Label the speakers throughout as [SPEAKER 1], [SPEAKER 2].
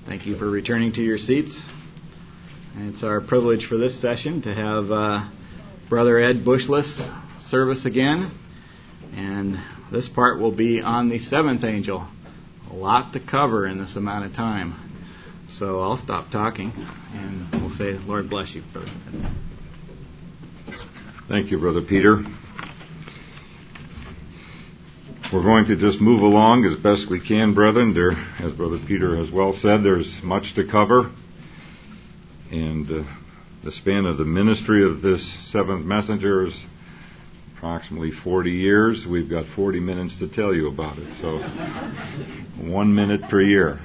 [SPEAKER 1] Thank you for returning to your seats. And it's our privilege for this session to have Brother Ed Bushless service again. And this part will be on the seventh angel. A lot to cover in this amount of time. So I'll stop talking and we'll say, Lord bless you, Brother Ed.
[SPEAKER 2] Thank you, Brother Peter. We're going to just move along as best we can, brethren. There, as Brother Peter has well said, there's much to cover. And the span of the ministry of this seventh messenger is approximately 40 years. We've got 40 minutes to tell you about it. So 1 minute per year.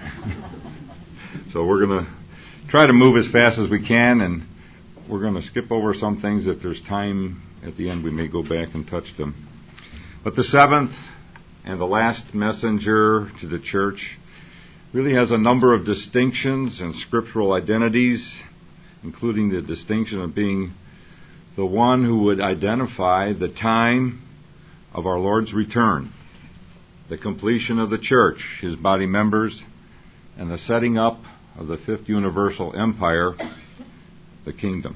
[SPEAKER 2] So we're going to try to move as fast as we can, and we're going to skip over some things. If there's time at the end, we may go back and touch them. But the seventh and the last messenger to the church really has a number of distinctions and scriptural identities, including the distinction of being the one who would identify the time of our Lord's return, the completion of the church, His body members, and the setting up of the fifth universal empire, the kingdom.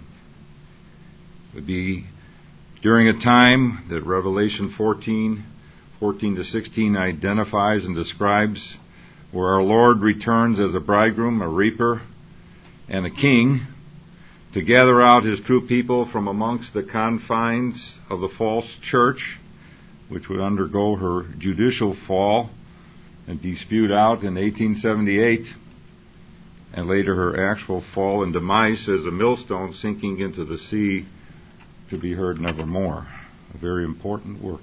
[SPEAKER 2] It would be during a time that Revelation 14 to 16 identifies and describes, where our Lord returns as a bridegroom, a reaper, and a king to gather out His true people from amongst the confines of the false church, which would undergo her judicial fall and be spewed out in 1878, and later her actual fall and demise as a millstone sinking into the sea to be heard nevermore. A very important work.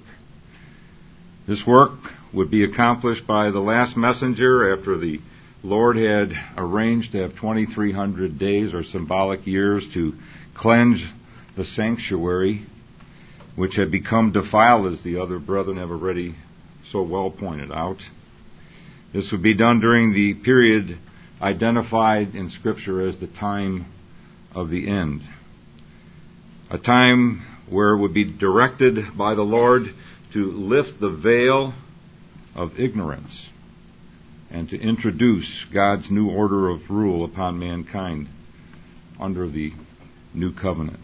[SPEAKER 2] This work would be accomplished by the last messenger after the Lord had arranged to have 2,300 days or symbolic years to cleanse the sanctuary, which had become defiled, as the other brethren have already so well pointed out. This would be done during the period identified in Scripture as the time of the end. A time where it would be directed by the Lord to lift the veil of ignorance and to introduce God's new order of rule upon mankind under the new covenant.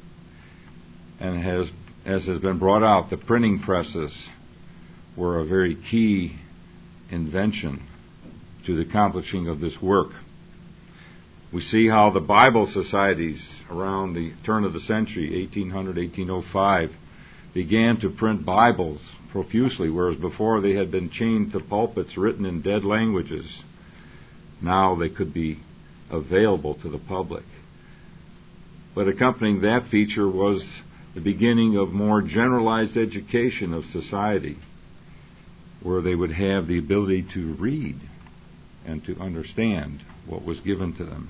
[SPEAKER 2] And as has been brought out, the printing presses were a very key invention to the accomplishing of this work. We see how the Bible societies around the turn of the century, 1800, 1805, began to print Bibles profusely, whereas before they had been chained to pulpits written in dead languages. Now they could be available to the public. But accompanying that feature was the beginning of more generalized education of society, where they would have the ability to read and to understand what was given to them.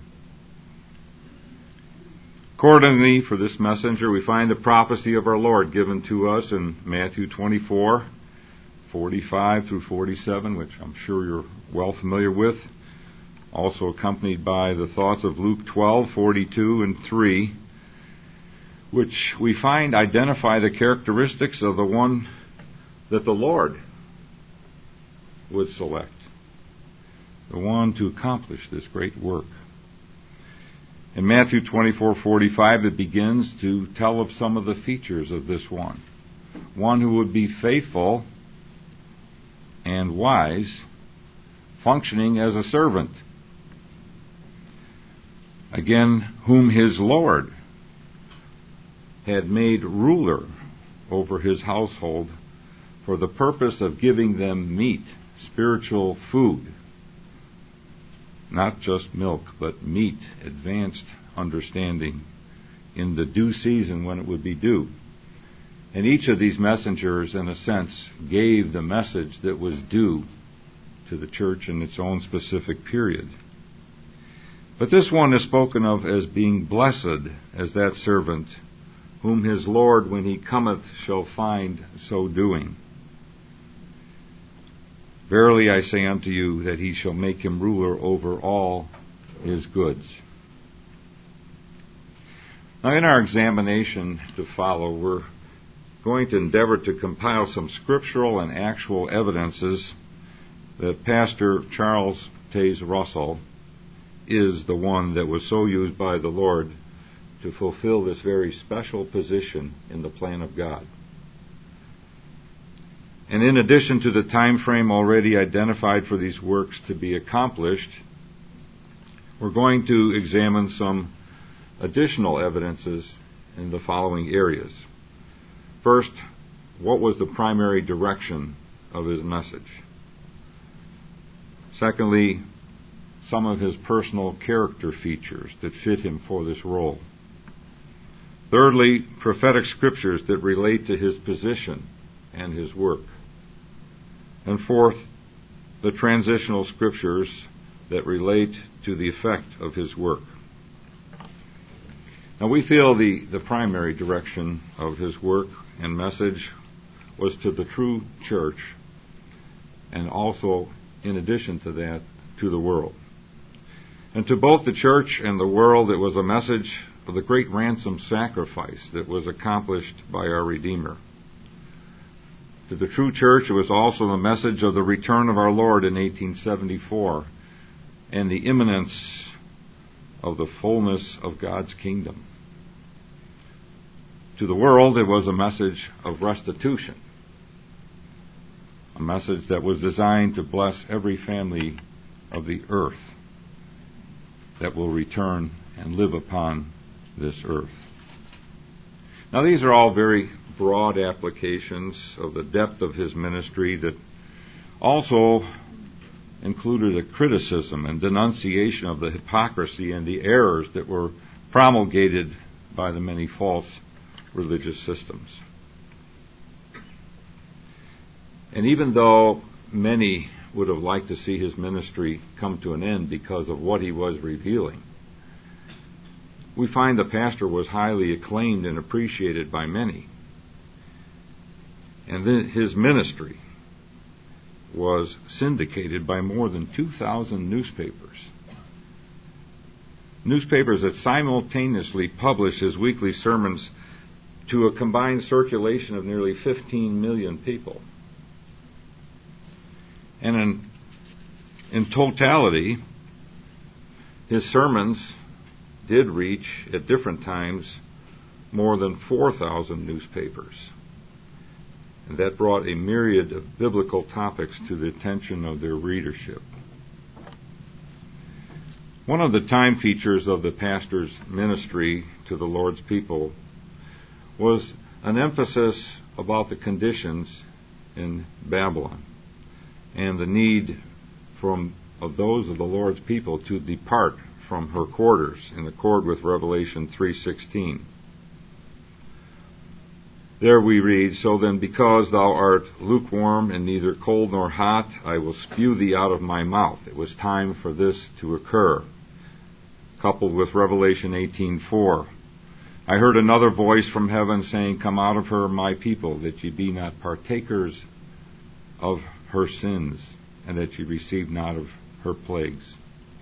[SPEAKER 2] Accordingly, for this messenger, we find the prophecy of our Lord given to us in Matthew 24, 45 through 47, which I'm sure you're well familiar with, also accompanied by the thoughts of Luke 12, 42 and 3, which we find identify the characteristics of the one that the Lord would select, the one to accomplish this great work. In Matthew 24:45, it begins to tell of some of the features of this one who would be faithful and wise, functioning as a servant. Again, whom his Lord had made ruler over his household for the purpose of giving them meat, spiritual food. Not just milk, but meat, advanced understanding in the due season when it would be due. And each of these messengers, in a sense, gave the message that was due to the church in its own specific period. But this one is spoken of as being blessed as that servant, whom his Lord, when he cometh, shall find so doing. Verily I say unto you that he shall make him ruler over all his goods. Now, in our examination to follow, we're going to endeavor to compile some scriptural and actual evidences that Pastor Charles Taze Russell is the one that was so used by the Lord to fulfill this very special position in the plan of God. And in addition to the time frame already identified for these works to be accomplished, we're going to examine some additional evidences in the following areas. First, what was the primary direction of his message? Secondly, some of his personal character features that fit him for this role. Thirdly, prophetic scriptures that relate to his position and his work. And fourth, the transitional scriptures that relate to the effect of his work. Now we feel the primary direction of his work and message was to the true church, and also, in addition to that, to the world. And to both the church and the world, it was a message of the great ransom sacrifice that was accomplished by our Redeemer. To the true church, it was also the message of the return of our Lord in 1874 and the imminence of the fullness of God's kingdom. To the world, it was a message of restitution, a message that was designed to bless every family of the earth that will return and live upon this earth. Now, these are all very broad applications of the depth of his ministry that also included a criticism and denunciation of the hypocrisy and the errors that were promulgated by the many false religious systems. And even though many would have liked to see his ministry come to an end because of what he was revealing, we find the pastor was highly acclaimed and appreciated by many. And then his ministry was syndicated by more than 2,000 newspapers. Newspapers that simultaneously published his weekly sermons to a combined circulation of nearly 15 million people. And in totality, his sermons did reach, at different times, more than 4,000 newspapers. And that brought a myriad of biblical topics to the attention of their readership. One of the time features of the pastor's ministry to the Lord's people was an emphasis about the conditions in Babylon and the need of those of the Lord's people to depart from her quarters in accord with Revelation 3:16. There we read, "So then, because thou art lukewarm and neither cold nor hot, I will spew thee out of my mouth." It was time for this to occur. Coupled with Revelation 18:4, "I heard another voice from heaven saying, Come out of her, my people, that ye be not partakers of her sins, and that ye receive not of her plagues."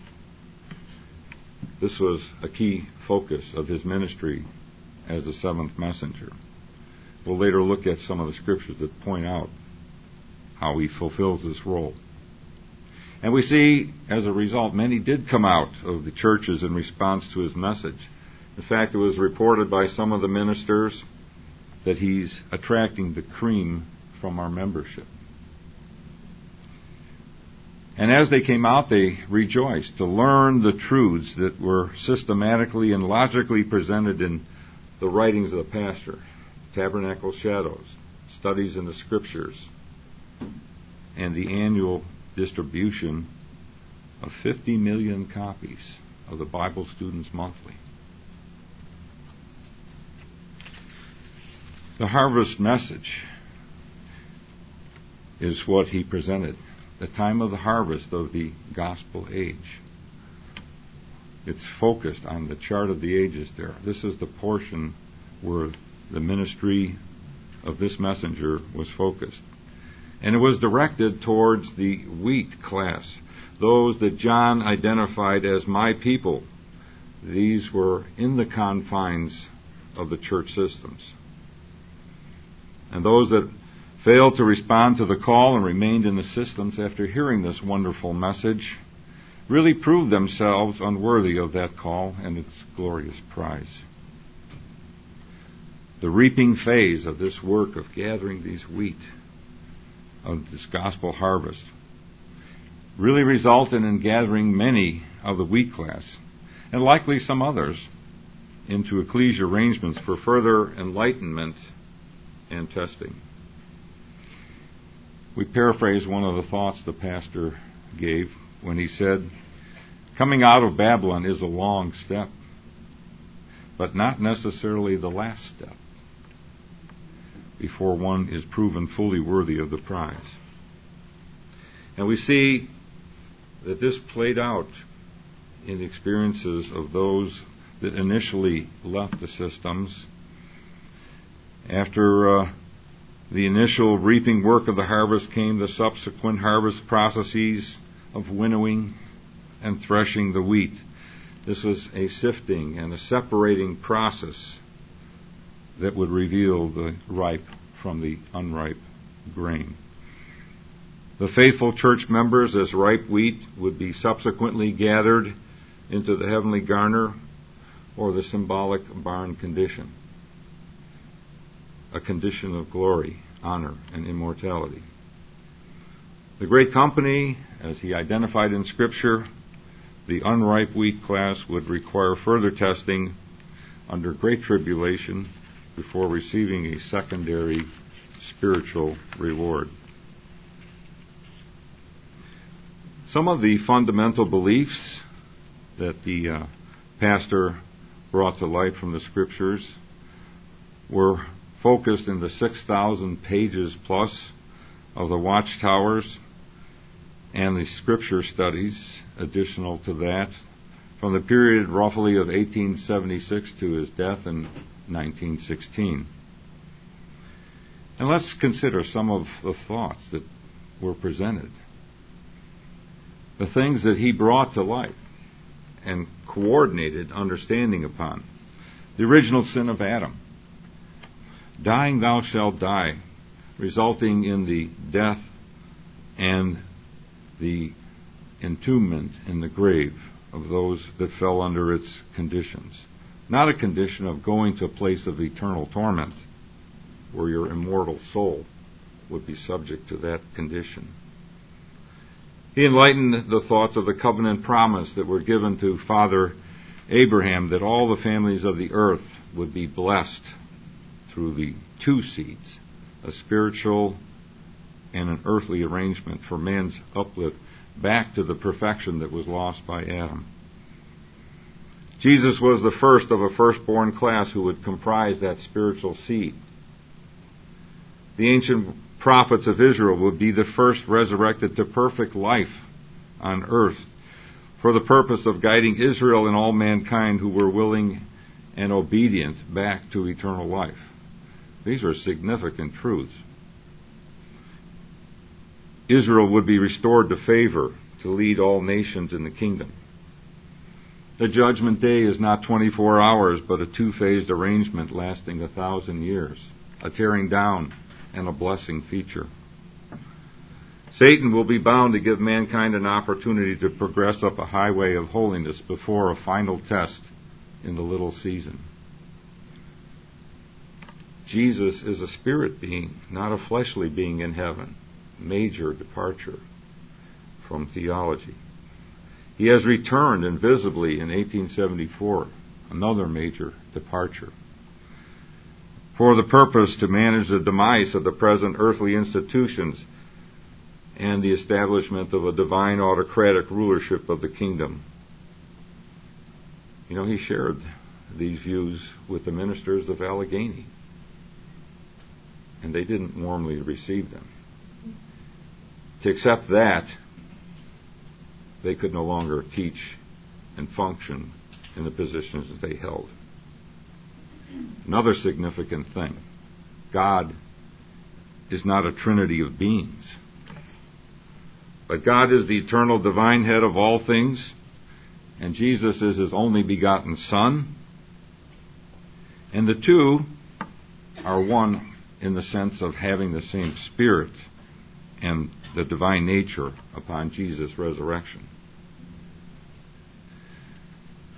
[SPEAKER 2] This was a key focus of his ministry as the seventh messenger. We'll later look at some of the scriptures that point out how he fulfills this role. And we see, as a result, many did come out of the churches in response to his message. In fact, it was reported by some of the ministers that he's attracting the cream from our membership. And as they came out, they rejoiced to learn the truths that were systematically and logically presented in the writings of the pastor, Tabernacle Shadows, Studies in the Scriptures, and the annual distribution of 50 million copies of the Bible Students Monthly. The harvest message is what he presented. The time of the harvest of the gospel age. It's focused on the chart of the ages there. This is the portion where the ministry of this messenger was focused. And it was directed towards the wheat class, those that John identified as my people. These were in the confines of the church systems. And those that failed to respond to the call and remained in the systems after hearing this wonderful message, really proved themselves unworthy of that call and its glorious prize. The reaping phase of this work of gathering these wheat, of this gospel harvest, really resulted in gathering many of the wheat class, and likely some others, into ecclesia arrangements for further enlightenment and testing. We paraphrase one of the thoughts the pastor gave when he said, "Coming out of Babylon is a long step, but not necessarily the last step before one is proven fully worthy of the prize." And we see that this played out in the experiences of those that initially left the systems. After the initial reaping work of the harvest came the subsequent harvest processes of winnowing and threshing the wheat. This was a sifting and a separating process that would reveal the ripe from the unripe grain. The faithful church members as ripe wheat would be subsequently gathered into the heavenly garner, or the symbolic barn condition, a condition of glory, honor, and immortality. The great company, as he identified in Scripture, the unripe wheat class, would require further testing under great tribulation before receiving a secondary spiritual reward. Some of the fundamental beliefs that the pastor brought to light from the Scriptures were focused in the 6,000 pages plus of the Watchtowers and the Scripture studies additional to that from the period roughly of 1876 to his death in 1916. And let's consider some of the thoughts that were presented, the things that he brought to light and coordinated understanding upon. The original sin of Adam. Dying thou shalt die, resulting in the death and the entombment in the grave of those that fell under its conditions. Not a condition of going to a place of eternal torment where your immortal soul would be subject to that condition. He enlightened the thoughts of the covenant promise that were given to Father Abraham, that all the families of the earth would be blessed through the two seeds, a spiritual and an earthly arrangement for man's uplift back to the perfection that was lost by Adam. Jesus was the first of a firstborn class who would comprise that spiritual seed. The ancient prophets of Israel would be the first resurrected to perfect life on earth for the purpose of guiding Israel and all mankind who were willing and obedient back to eternal life. These are significant truths. Israel would be restored to favor to lead all nations in the kingdom. The judgment day is not 24 hours, but a two-phased arrangement lasting 1,000 years, a tearing down and a blessing feature. Satan will be bound to give mankind an opportunity to progress up a highway of holiness before a final test in the little season. Jesus is a spirit being, not a fleshly being in heaven. Major departure from theology. He has returned invisibly in 1874, another major departure, for the purpose to manage the demise of the present earthly institutions and the establishment of a divine autocratic rulership of the kingdom. You know, he shared these views with the ministers of Allegheny, and they didn't warmly receive them. To accept that, they could no longer teach and function in the positions that they held. Another significant thing, God is not a trinity of beings, but God is the eternal divine head of all things, and Jesus is his only begotten Son, and the two are one in the sense of having the same Spirit and the divine nature upon Jesus' resurrection.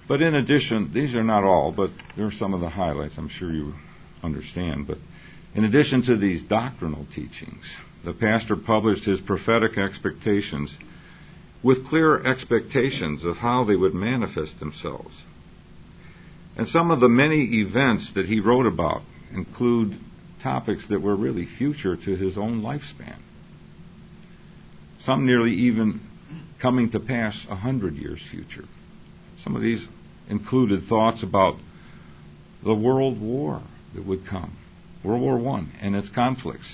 [SPEAKER 2] But in addition, these are not all, but they're some of the highlights, I'm sure you understand. But in addition to these doctrinal teachings, the pastor published his prophetic expectations with clear expectations of how they would manifest themselves. And some of the many events that he wrote about include topics that were really future to his own lifespan. Some nearly even coming to pass 100 years future. Some of these included thoughts about the world war that would come, World War I and its conflicts,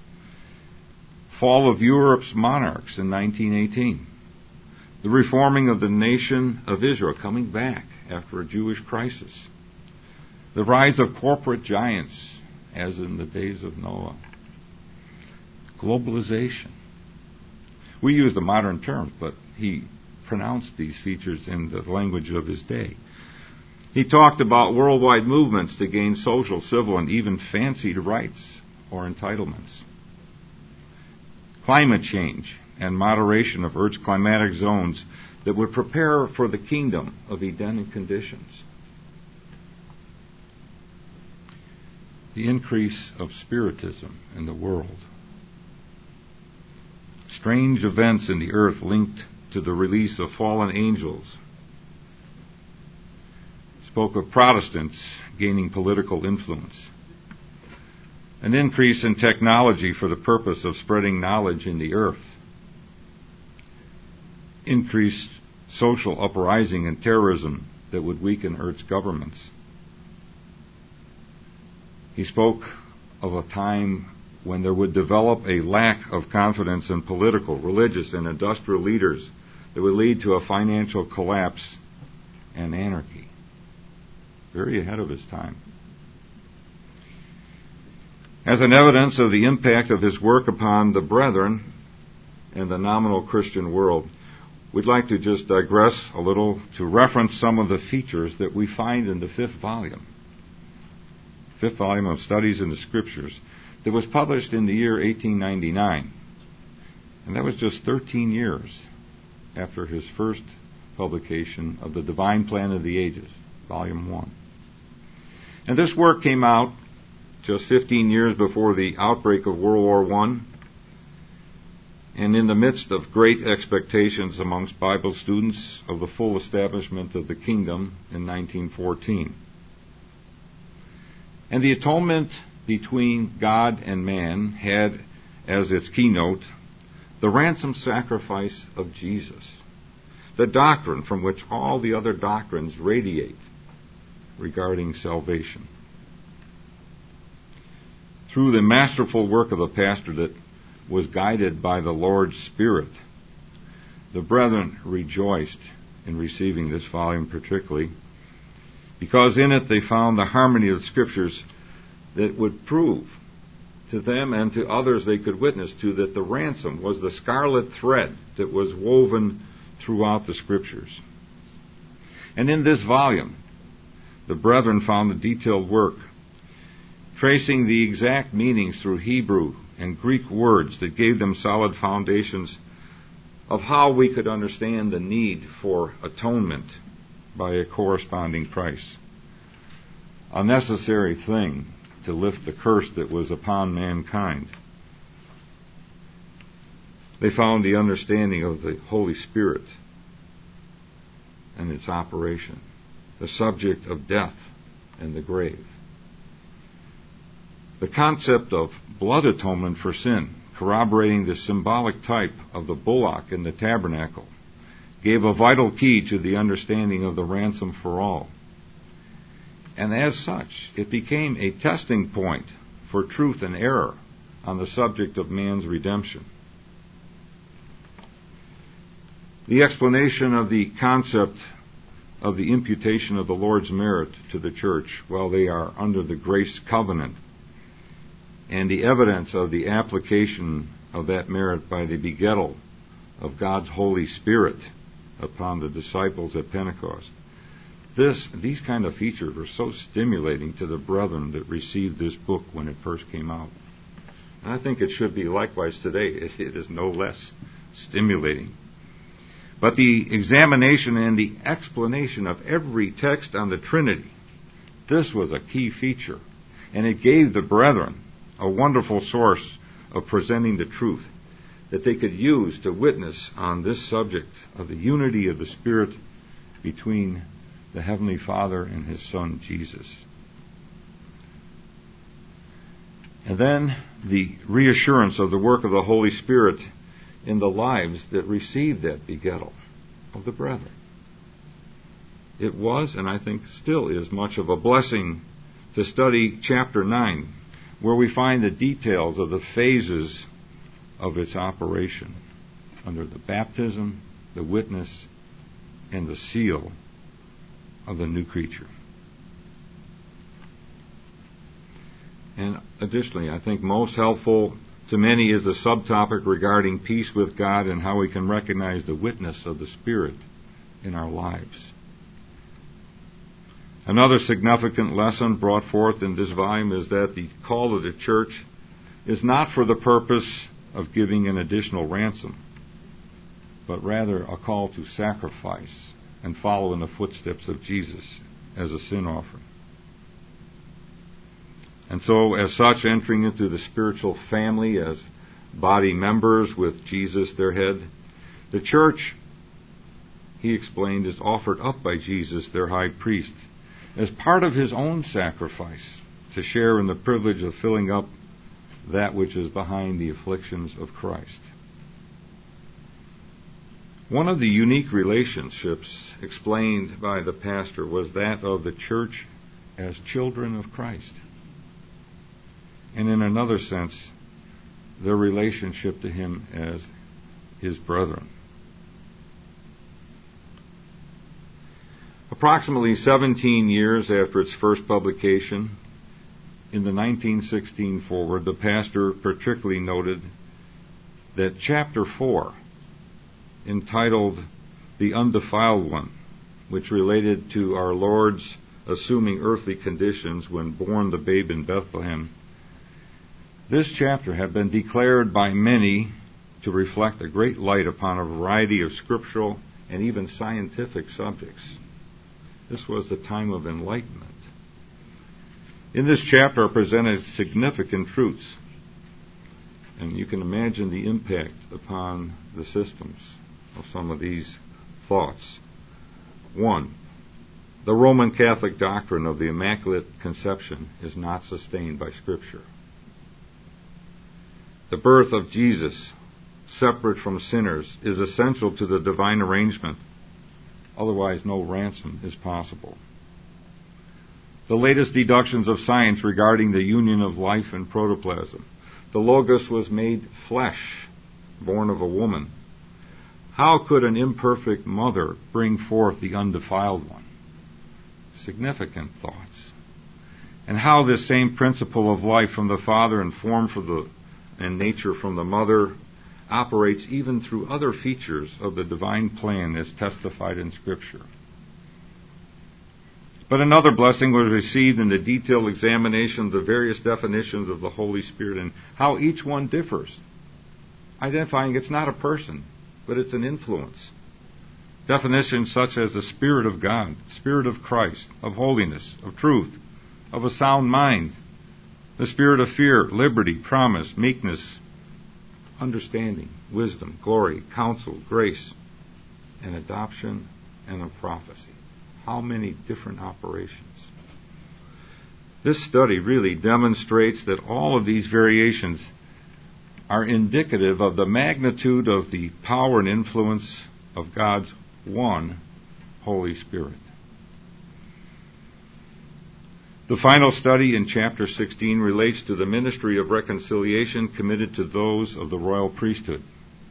[SPEAKER 2] fall of Europe's monarchs in 1918, the reforming of the nation of Israel coming back after a Jewish crisis, the rise of corporate giants as in the days of Noah, globalization. We use the modern terms, but he pronounced these features in the language of his day. He talked about worldwide movements to gain social, civil, and even fancied rights or entitlements. Climate change and moderation of Earth's climatic zones that would prepare for the kingdom of Edenic conditions. The increase of spiritism in the world. Strange events in the earth linked to the release of fallen angels. Spoke of Protestants gaining political influence. An increase in technology for the purpose of spreading knowledge in the earth. Increased social uprising and terrorism that would weaken Earth's governments. He spoke of a time when there would develop a lack of confidence in political, religious, and industrial leaders that would lead to a financial collapse and anarchy. Very ahead of his time. As an evidence of the impact of his work upon the brethren and the nominal Christian world, we'd like to just digress a little to reference some of the features that we find in the fifth volume of Studies in the Scriptures, that was published in the year 1899. And that was just 13 years after his first publication of The Divine Plan of the Ages, Volume 1. And this work came out just 15 years before the outbreak of World War I, and in the midst of great expectations amongst Bible students of the full establishment of the kingdom in 1914. And the atonement between God and man had as its keynote the ransom sacrifice of Jesus, the doctrine from which all the other doctrines radiate regarding salvation. Through the masterful work of the pastor that was guided by the Lord's Spirit, the brethren rejoiced in receiving this volume particularly, because in it they found the harmony of the Scriptures that would prove to them and to others they could witness to that the ransom was the scarlet thread that was woven throughout the Scriptures. And in this volume, the brethren found the detailed work tracing the exact meanings through Hebrew and Greek words that gave them solid foundations of how we could understand the need for atonement by a corresponding price. A necessary thing to lift the curse that was upon mankind. They found the understanding of the Holy Spirit and its operation, the subject of death and the grave. The concept of blood atonement for sin, corroborating the symbolic type of the bullock in the tabernacle, gave a vital key to the understanding of the ransom for all. And as such, it became a testing point for truth and error on the subject of man's redemption. The explanation of the concept of the imputation of the Lord's merit to the church while they are under the grace covenant, and the evidence of the application of that merit by the begettal of God's Holy Spirit upon the disciples at Pentecost. These kind of features were so stimulating to the brethren that received this book when it first came out. And I think it should be likewise today. It is no less stimulating. But the examination and the explanation of every text on the Trinity, this was a key feature. And it gave the brethren a wonderful source of presenting the truth that they could use to witness on this subject of the unity of the Spirit between the Heavenly Father and His Son, Jesus. And then the reassurance of the work of the Holy Spirit in the lives that received that begettal of the brethren. It was, and I think still is, much of a blessing to study chapter 9, where we find the details of the phases of its operation under the baptism, the witness, and the seal of the new creature. And additionally, I think most helpful to many is the subtopic regarding peace with God and how we can recognize the witness of the Spirit in our lives. Another significant lesson brought forth in this volume is that the call of the church is not for the purpose of giving an additional ransom, but rather a call to sacrifice and follow in the footsteps of Jesus as a sin offering. And so, as such, entering into the spiritual family as body members with Jesus their head, the church, he explained, is offered up by Jesus, their high priest, as part of his own sacrifice to share in the privilege of filling up that which is behind the afflictions of Christ. One of the unique relationships explained by the pastor was that of the church as children of Christ. And in another sense, their relationship to him as his brethren. Approximately 17 years after its first publication, in the 1916 foreword, the pastor particularly noted that chapter 4, entitled The Undefiled One, which related to our Lord's assuming earthly conditions when born the babe in Bethlehem, this chapter had been declared by many to reflect a great light upon a variety of scriptural and even scientific subjects. This was the time of enlightenment. In this chapter are presented significant truths, and you can imagine the impact upon the systems of some of these thoughts. 1. The Roman Catholic doctrine of the Immaculate Conception is not sustained by Scripture. The birth of Jesus, separate from sinners, is essential to the divine arrangement. Otherwise, no ransom is possible. The latest deductions of science regarding the union of life and protoplasm. The Logos was made flesh, born of a woman. How could an imperfect mother bring forth the undefiled one? Significant thoughts. And how this same principle of life from the Father and form and nature from the Mother operates even through other features of the divine plan as testified in Scripture. But another blessing was received in the detailed examination of the various definitions of the Holy Spirit and how each one differs, identifying it's not a person, but it's an influence. Definitions such as the Spirit of God, Spirit of Christ, of holiness, of truth, of a sound mind, the spirit of fear, liberty, promise, meekness, understanding, wisdom, glory, counsel, grace, and adoption, and of prophecy. How many different operations? This study really demonstrates that all of these variations are indicative of the magnitude of the power and influence of God's one Holy Spirit. The final study in chapter 16 relates to the ministry of reconciliation committed to those of the royal priesthood.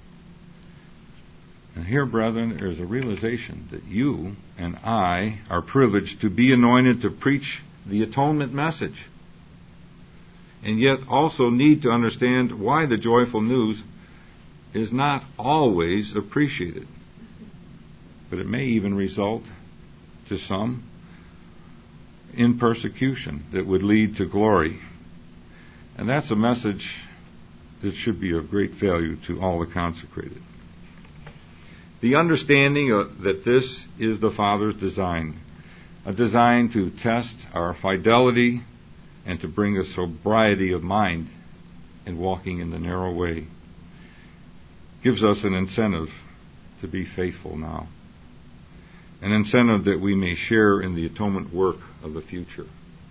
[SPEAKER 2] And here, brethren, there is a realization that you and I are privileged to be anointed to preach the atonement message, and yet also need to understand why the joyful news is not always appreciated. But it may even result, to some, in persecution that would lead to glory. And that's a message that should be of great value to all the consecrated. The understanding that this is the Father's design, a design to test our fidelity and to bring a sobriety of mind in walking in the narrow way, gives us an incentive to be faithful now, an incentive that we may share in the atonement work of the future.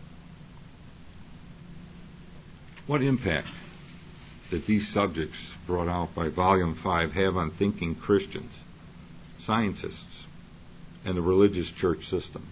[SPEAKER 2] What impact did these subjects brought out by Volume 5 have on thinking Christians, scientists, and the religious church systems?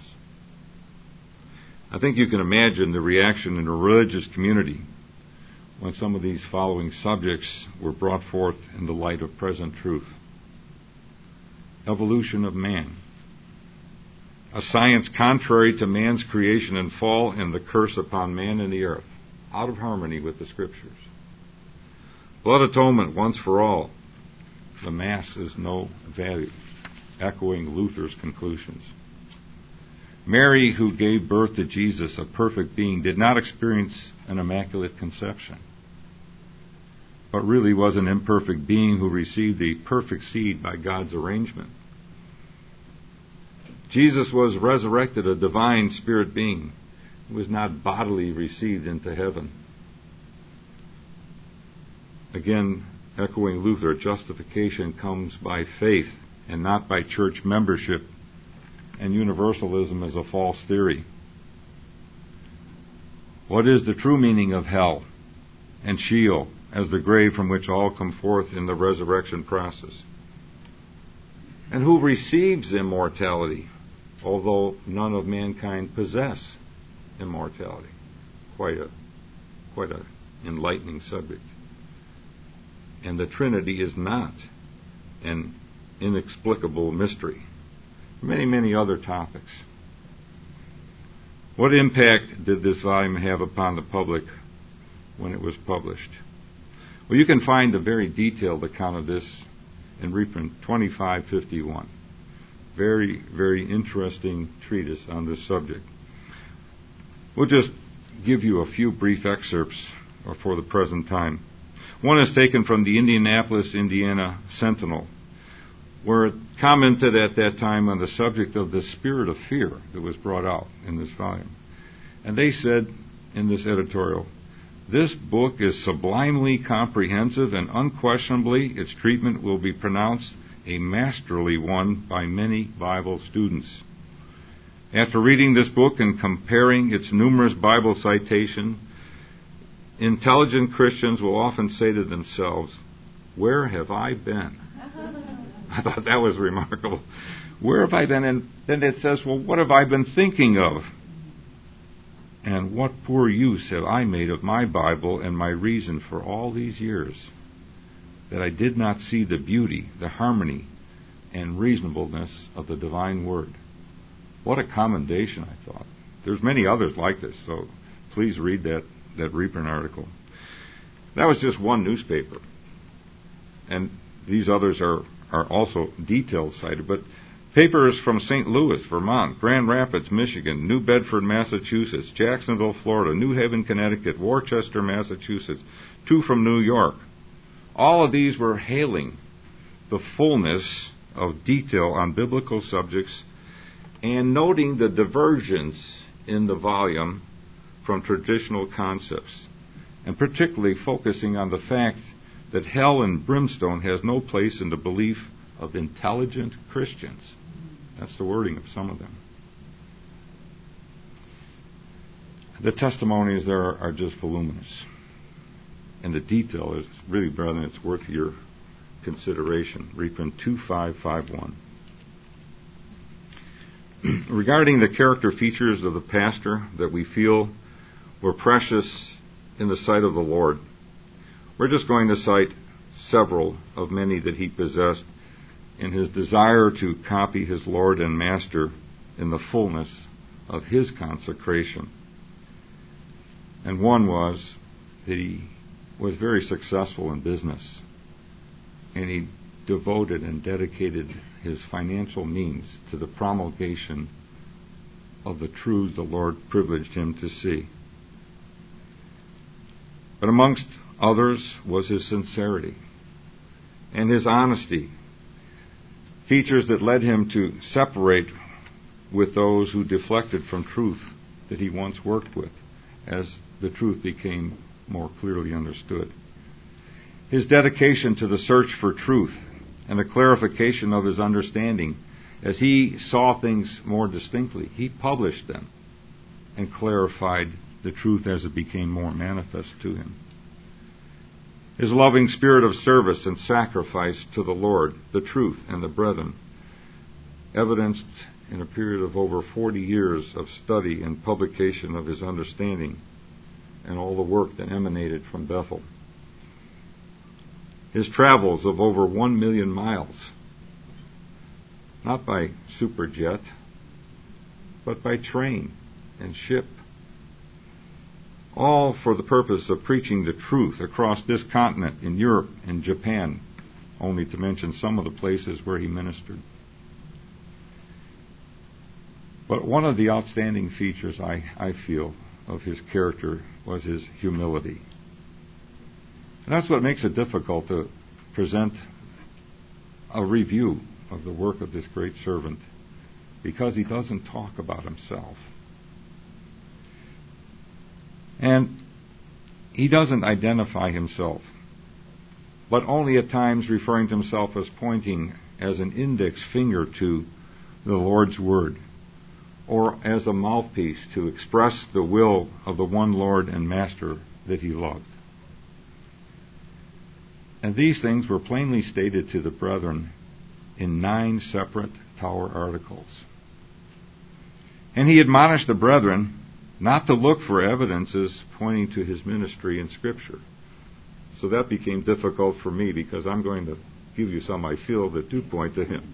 [SPEAKER 2] I think you can imagine the reaction in the religious community when some of these following subjects were brought forth in the light of present truth. Evolution of man, a science contrary to man's creation and fall and the curse upon man and the earth, out of harmony with the Scriptures. Blood atonement once for all. The Mass is no value, echoing Luther's conclusions. Mary, who gave birth to Jesus, a perfect being, did not experience an immaculate conception, but really was an imperfect being who received a perfect seed by God's arrangement. Jesus was resurrected, a divine spirit being who was not bodily received into heaven. Again, echoing Luther, justification comes by faith and not by church membership, and universalism is a false theory. What is the true meaning of hell and Sheol as the grave from which all come forth in the resurrection process? And who receives immortality, although none of mankind possess immortality? Quite a enlightening subject. And the Trinity is not an inexplicable mystery. Many, many other topics. What impact did this volume have upon the public when it was published? Well, you can find a very detailed account of this in reprint 2551. Very, very interesting treatise on this subject. We'll just give you a few brief excerpts for the present time. One is taken from the Indianapolis, Indiana Sentinel, where it commented at that time on the subject of the spirit of fear that was brought out in this volume. And they said in this editorial, "This book is sublimely comprehensive, and unquestionably its treatment will be pronounced a masterly one by many Bible students. After reading this book and comparing its numerous Bible citations, intelligent Christians will often say to themselves, 'Where have I been?'" I thought that was remarkable. Where have I been? And then it says, well, what have I been thinking of? And what poor use have I made of my Bible and my reason for all these years, that I did not see the beauty, the harmony, and reasonableness of the divine word. What a commendation, I thought. There's many others like this, so please read that reprint article. That was just one newspaper. And these others are also detailed cited, but papers from St. Louis, Vermont, Grand Rapids, Michigan, New Bedford, Massachusetts, Jacksonville, Florida, New Haven, Connecticut, Worcester, Massachusetts, 2 from New York. All of these were hailing the fullness of detail on biblical subjects and noting the diversions in the volume from traditional concepts, and particularly focusing on the fact that hell and brimstone has no place in the belief of intelligent Christians. That's the wording of some of them. The testimonies there are just voluminous. And the detail is really, brethren, it's worth your consideration. Reprint 2551. Regarding the character features of the pastor that we feel were precious in the sight of the Lord, we're just going to cite several of many that he possessed in his desire to copy his Lord and Master in the fullness of his consecration. And one was that he was very successful in business, and he devoted and dedicated his financial means to the promulgation of the truths the Lord privileged him to see. But amongst others was his sincerity and his honesty features that led him to separate with those who deflected from truth that he once worked with as the truth became more clearly understood. His dedication to the search for truth and the clarification of his understanding as he saw things more distinctly, he published them and clarified the truth as it became more manifest to him. His loving spirit of service and sacrifice to the Lord, the truth, and the brethren, evidenced in a period of over 40 years of study and publication of his understanding and all the work that emanated from Bethel. His travels of over 1 million miles, not by superjet, but by train and ship, all for the purpose of preaching the truth across this continent, in Europe and Japan, only to mention some of the places where he ministered. But one of the outstanding features, I feel, of his character was his humility. And that's what makes it difficult to present a review of the work of this great servant, because he doesn't talk about himself. And he doesn't identify himself, but only at times referring to himself as pointing as an index finger to the Lord's Word, or as a mouthpiece to express the will of the one Lord and Master that he loved. And these things were plainly stated to the brethren in 9 separate Tower articles. And he admonished the brethren not to look for evidences pointing to his ministry in Scripture. So that became difficult for me, because I'm going to give you some I feel that do point to him.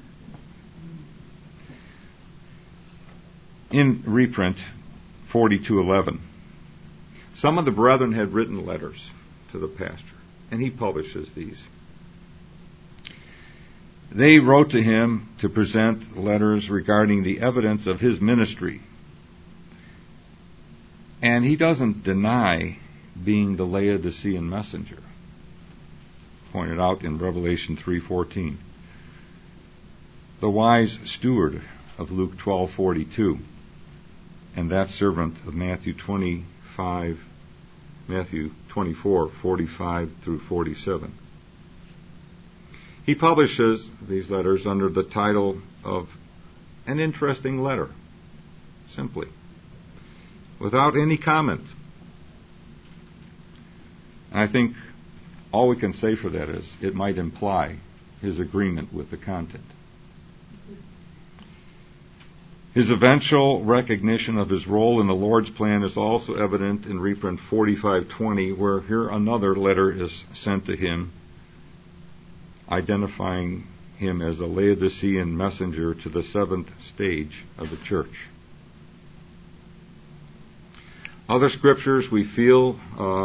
[SPEAKER 2] In reprint 4211, some of the brethren had written letters to the pastor, and he publishes these. They wrote to him to present letters regarding the evidence of his ministry. And he doesn't deny being the Laodicean messenger, pointed out in Revelation 3:14. The wise steward of Luke 12:42, and that servant of Matthew 24:45 through 47. He publishes these letters under the title of An Interesting Letter, simply, without any comment. And I think all we can say for that is it might imply his agreement with the content. His eventual recognition of his role in the Lord's plan is also evident in reprint 4520, where here another letter is sent to him, identifying him as a Laodicean messenger to the 7th stage of the church. Other scriptures we feel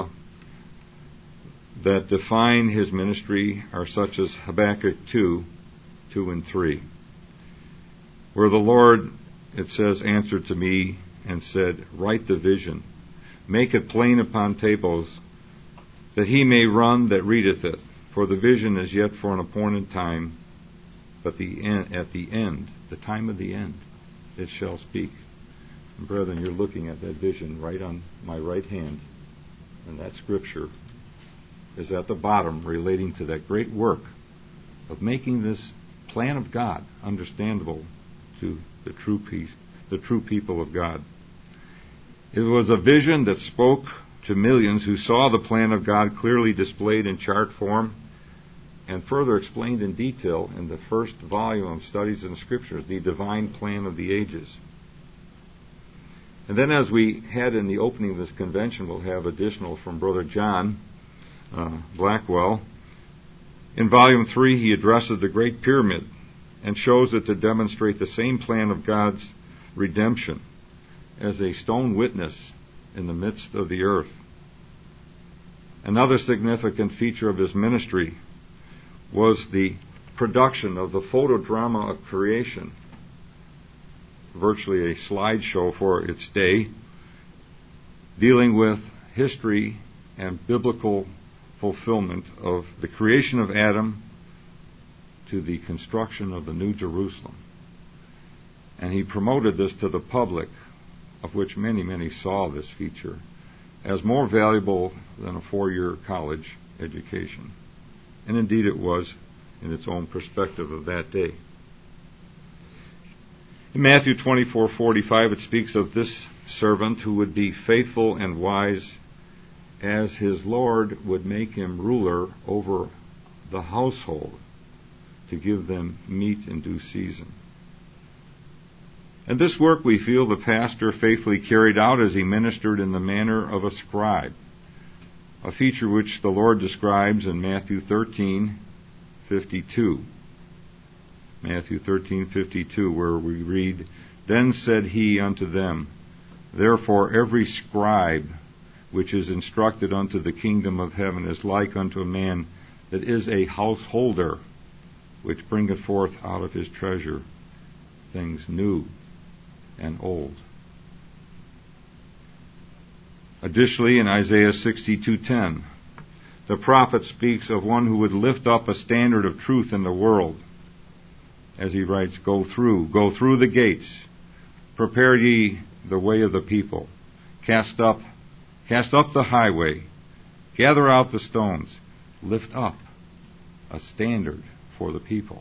[SPEAKER 2] that define his ministry are such as Habakkuk 2:2 and 3, where the Lord, it says, answered to me and said, "Write the vision, make it plain upon tables, that he may run that readeth it. For the vision is yet for an appointed time, but at the end, the time of the end, it shall speak." And brethren, you're looking at that vision right on my right hand, and that scripture is at the bottom, relating to that great work of making this plan of God understandable to the true people of God. It was a vision that spoke to millions who saw the plan of God clearly displayed in chart form and further explained in detail in the first volume of Studies in Scriptures, the Divine Plan of the Ages. And then, as we had in the opening of this convention, we'll have additional from Brother John Blackwell. In Volume 3, he addresses the Great Pyramid and shows it to demonstrate the same plan of God's redemption as a stone witness in the midst of the earth. Another significant feature of his ministry was the production of the photodrama of creation, virtually a slideshow for its day, dealing with history and biblical fulfillment of the creation of Adam to the construction of the New Jerusalem. And he promoted this to the public, of which many, many saw this feature as more valuable than a 4-year college education. And indeed it was in its own perspective of that day. In Matthew 24:45 it speaks of this servant who would be faithful and wise, as his Lord would make him ruler over the household to give them meat in due season. And this work, we feel, the pastor faithfully carried out as he ministered in the manner of a scribe, a feature which the Lord describes in Matthew 13:52. Matthew 13:52, where we read, "Then said he unto them, Therefore every scribe which is instructed unto the kingdom of heaven is like unto a man that is a householder, which bringeth forth out of his treasure things new and old." Additionally, in Isaiah 62:10, the prophet speaks of one who would lift up a standard of truth in the world. As he writes, go through the gates, prepare ye the way of the people, cast up the highway, gather out the stones, lift up a standard for the people.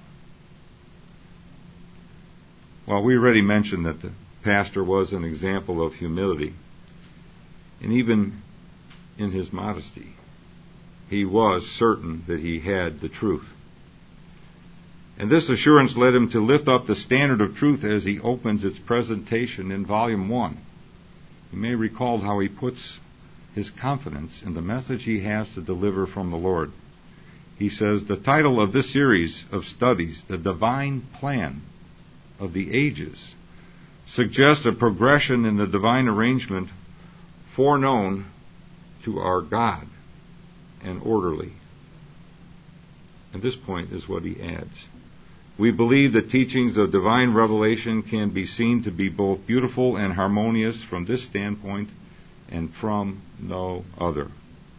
[SPEAKER 2] Well, we already mentioned that the pastor was an example of humility, and even in his modesty, he was certain that he had the truth. And this assurance led him to lift up the standard of truth as he opens its presentation in Volume 1. You may recall how he puts his confidence in the message he has to deliver from the Lord. He says, the title of this series of studies, The Divine Plan of the Ages, suggests a progression in the divine arrangement foreknown to our God and orderly. And this point is what he adds. We believe the teachings of divine revelation can be seen to be both beautiful and harmonious from this standpoint and from no other.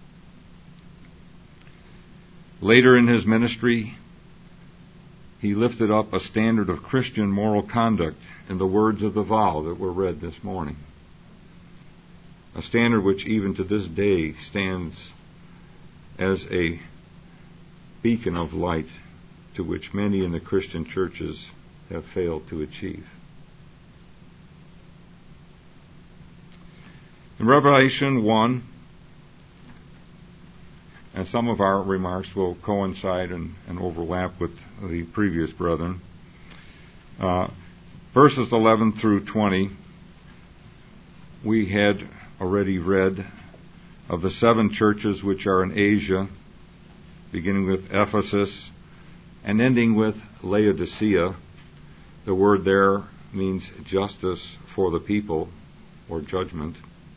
[SPEAKER 2] Later in his ministry, he lifted up a standard of Christian moral conduct in the words of the vow that were read this morning. A standard which even to this day stands as a beacon of light to which many in the Christian churches have failed to achieve. In Revelation 1, and some of our remarks will coincide and overlap with the previous brethren, verses 11 through 20, we had already read of the 7 churches which are in Asia, beginning with Ephesus and ending with Laodicea. The word there means justice for the people, or judgment.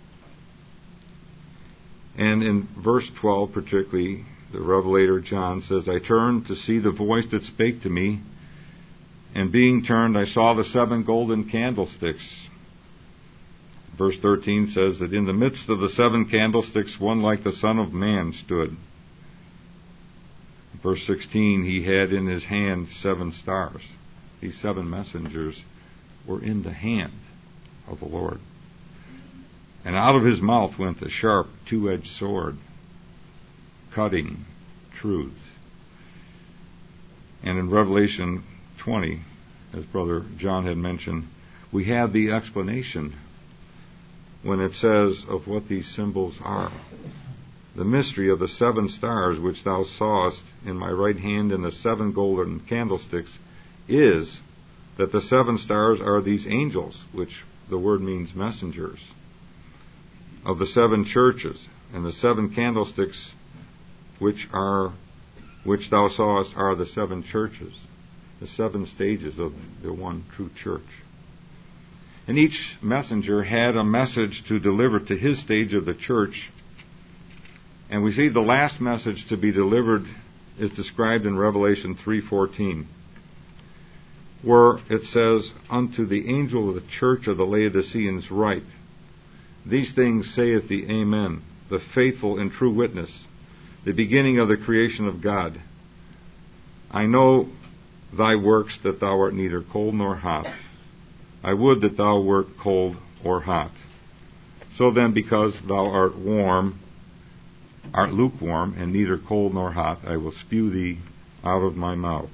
[SPEAKER 2] And in verse 12 particularly, the Revelator John says, I turned to see the voice that spake to me, and being turned I saw the 7 golden candlesticks. Verse 13 says that in the midst of the 7 candlesticks one like the Son of Man stood. Verse 16, he had in his hand 7 stars. These 7 messengers were in the hand of the Lord. And out of his mouth went a sharp 2-edged sword, cutting truth. And in Revelation 20, as Brother John had mentioned, we have the explanation when it says of what these symbols are. The mystery of the 7 stars which thou sawest in my right hand and the 7 golden candlesticks is that the 7 stars are these angels, which the word means messengers, of the 7 churches, and the 7 candlesticks which thou sawest are the 7 churches, the 7 stages of the one true church. And each messenger had a message to deliver to his stage of the church. And we see the last message to be delivered is described in Revelation 3:14, where it says, Unto the angel of the church of the Laodiceans write, These things saith the Amen, the faithful and true witness, the beginning of the creation of God. I know thy works, that thou art neither cold nor hot. I would that thou wert cold or hot. So then, because thou art lukewarm, and neither cold nor hot, I will spew thee out of my mouth.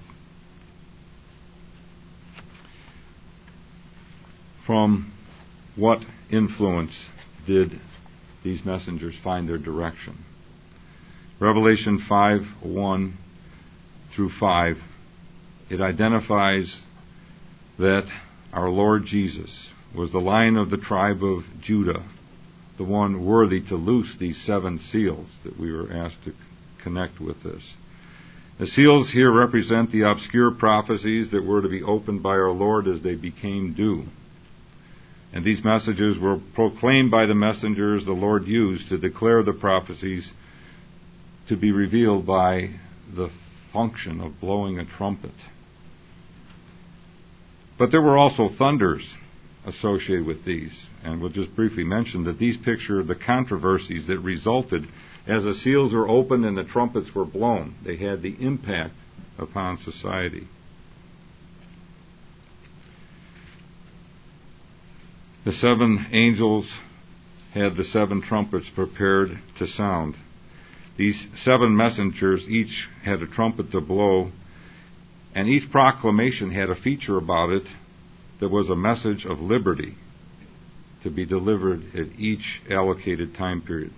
[SPEAKER 2] From what influence did these messengers find their direction? Revelation 5:1 through 5, it identifies that our Lord Jesus was the Lion of the tribe of Judah, the one worthy to loose these 7 seals that we were asked to connect with this. The seals here represent the obscure prophecies that were to be opened by our Lord as they became due. And these messages were proclaimed by the messengers the Lord used to declare the prophecies to be revealed by the function of blowing a trumpet. But there were also thunders associated with these, and we'll just briefly mention that these picture the controversies that resulted as the seals were opened and the trumpets were blown. They had the impact upon society. The 7 angels had the 7 trumpets prepared to sound. These 7 messengers each had a trumpet to blow, and each proclamation had a feature about it that was a message of liberty to be delivered at each allocated time period.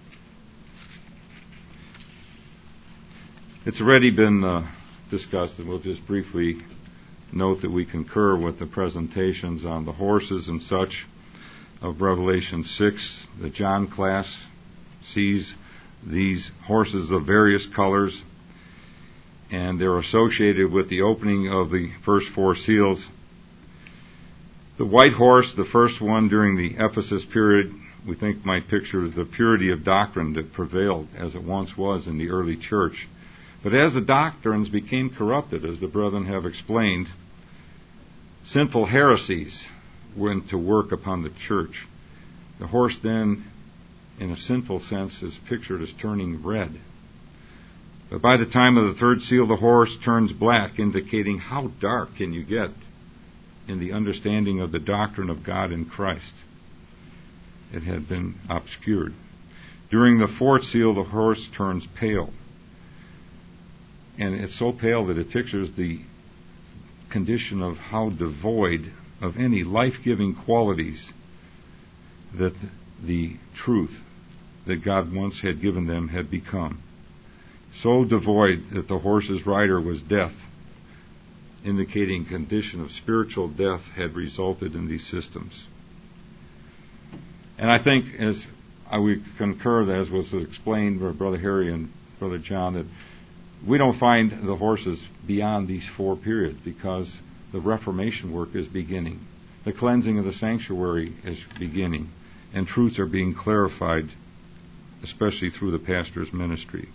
[SPEAKER 2] It's already been discussed, and we'll just briefly note that we concur with the presentations on the horses and such of Revelation 6. The John class sees these horses of various colors, and they're associated with the opening of the first 4 seals. The white horse, the first one during the Ephesus period, we think might picture the purity of doctrine that prevailed as it once was in the early church. But as the doctrines became corrupted, as the brethren have explained, sinful heresies went to work upon the church. The horse then, in a sinful sense, is pictured as turning red. But by the time of the 3rd seal, the horse turns black, indicating how dark can you get in the understanding of the doctrine of God in Christ. It had been obscured. During the 4th seal, the horse turns pale. And it's so pale that it pictures the condition of how devoid of any life-giving qualities that the truth that God once had given them had become. So devoid that the horse's rider was deaf, indicating condition of spiritual death had resulted in these systems. And I think, as we concur, as was explained by Brother Harry and Brother John, that we don't find the horses beyond these 4 periods, because the Reformation work is beginning. The cleansing of the sanctuary is beginning, and truths are being clarified, especially through the pastor's ministry.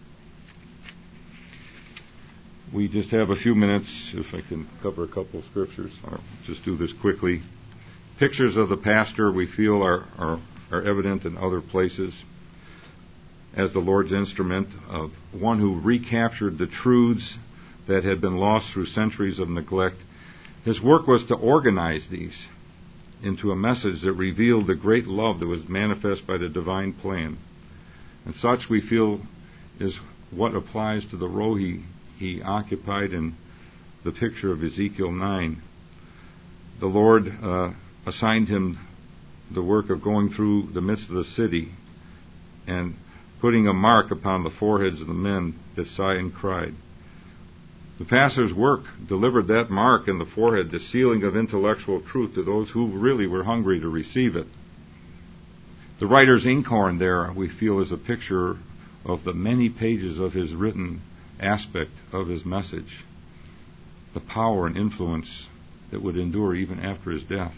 [SPEAKER 2] We just have a few minutes, if I can cover a couple of scriptures. I'll just do this quickly. Pictures of the pastor, we feel, are evident in other places as the Lord's instrument of one who recaptured the truths that had been lost through centuries of neglect. His work was to organize these into a message that revealed the great love that was manifest by the divine plan. And such, we feel, is what applies to the role he occupied in the picture of Ezekiel 9. The Lord assigned him the work of going through the midst of the city and putting a mark upon the foreheads of the men that sighed and cried. The pastor's work delivered that mark in the forehead, the sealing of intellectual truth, to those who really were hungry to receive it. The writer's inkhorn there, we feel, is a picture of the many pages of his written aspect of his message, the power and influence that would endure even after his death.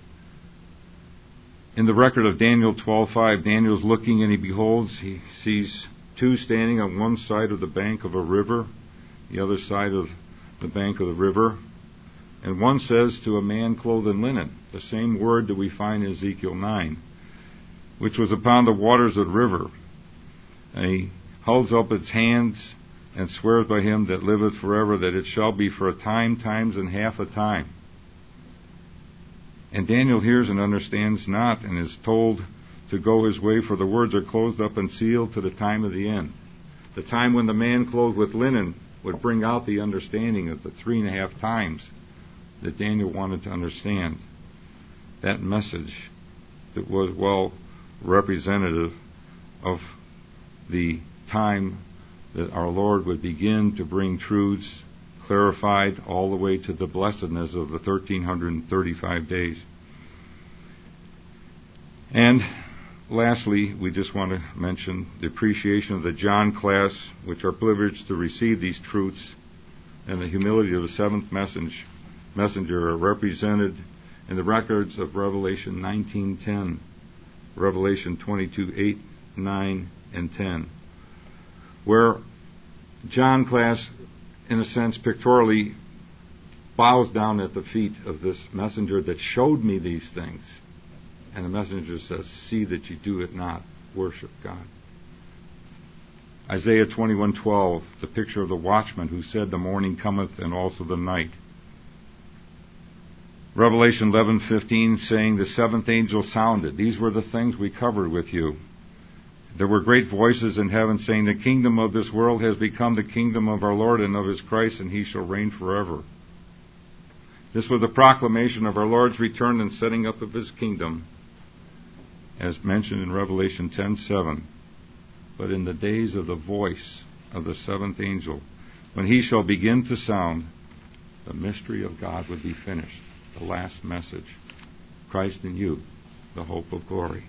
[SPEAKER 2] In the record of Daniel 12:5, Daniel's looking and he beholds, he sees 2 standing on one side of the bank of a river, the other side of the bank of the river. And one says to a man clothed in linen, the same word that we find in Ezekiel 9, which was upon the waters of the river. And he holds up his hands and swears by him that liveth forever, that it shall be for a time, times, and half a time. And Daniel hears and understands not, and is told to go his way, for the words are closed up and sealed to the time of the end. The time when the man clothed with linen would bring out the understanding of the 3.5 times that Daniel wanted to understand. That message that was well representative of the time that our Lord would begin to bring truths clarified all the way to the blessedness of the 1,335 days. And lastly, we just want to mention the appreciation of the John class, which are privileged to receive these truths, and the humility of the seventh messenger are represented in the records of Revelation 19:10, Revelation 22:8, 9, and 10, where John class, in a sense, pictorially bows down at the feet of this messenger that showed me these things. And the messenger says, see that you do it not. Worship God. Isaiah 21:12, the picture of the watchman who said, the morning cometh and also the night. Revelation 11:15, saying, the seventh angel sounded. These were the things we covered with you. There were great voices in heaven saying, the kingdom of this world has become the kingdom of our Lord and of his Christ, and he shall reign forever. This was the proclamation of our Lord's return and setting up of his kingdom, as mentioned in Revelation 10:7. But in the days of the voice of the seventh angel, when he shall begin to sound, the mystery of God would be finished. The last message. Christ in you, the hope of glory.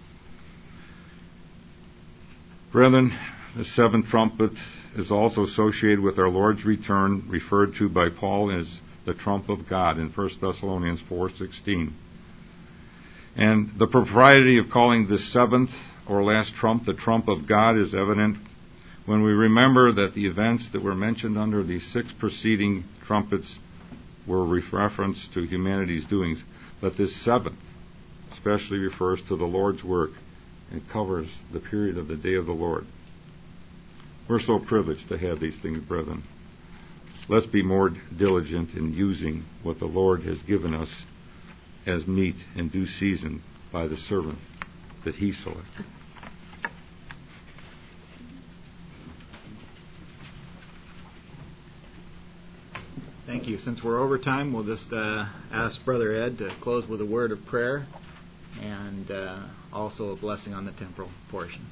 [SPEAKER 2] Brethren, the seventh trumpet is also associated with our Lord's return, referred to by Paul as the trump of God in 1 Thessalonians 4:16. And the propriety of calling the seventh or last trump the trump of God is evident when we remember that the events that were mentioned under the 6 preceding trumpets were reference to humanity's doings, but this seventh especially refers to the Lord's work and covers the period of the day of the Lord. We're so privileged to have these things, brethren. Let's be more diligent in using what the Lord has given us as meat in due season by the servant that he selected.
[SPEAKER 1] Thank you. Since we're over time, we'll just ask Brother Ed to close with a word of prayer and also a blessing on the temporal portion.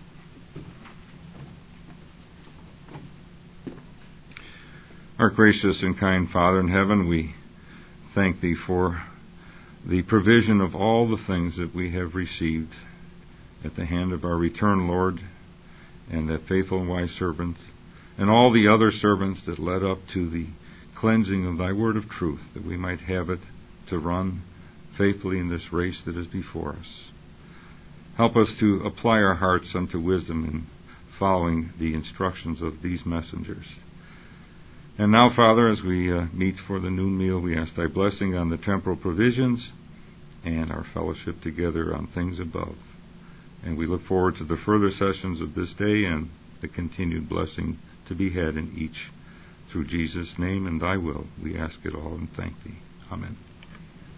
[SPEAKER 2] Our gracious and kind Father in heaven, we thank Thee for the provision of all the things that we have received at the hand of our returned Lord and that faithful and wise servant and all the other servants that led up to the cleansing of Thy word of truth, that we might have it to run faithfully in this race that is before us. Help us to apply our hearts unto wisdom in following the instructions of these messengers. And now, Father, as we meet for the noon meal, we ask Thy blessing on the temporal provisions and our fellowship together on things above. And we look forward to the further sessions of this day and the continued blessing to be had in each. Through Jesus' name and Thy will, we ask it all and thank Thee. Amen.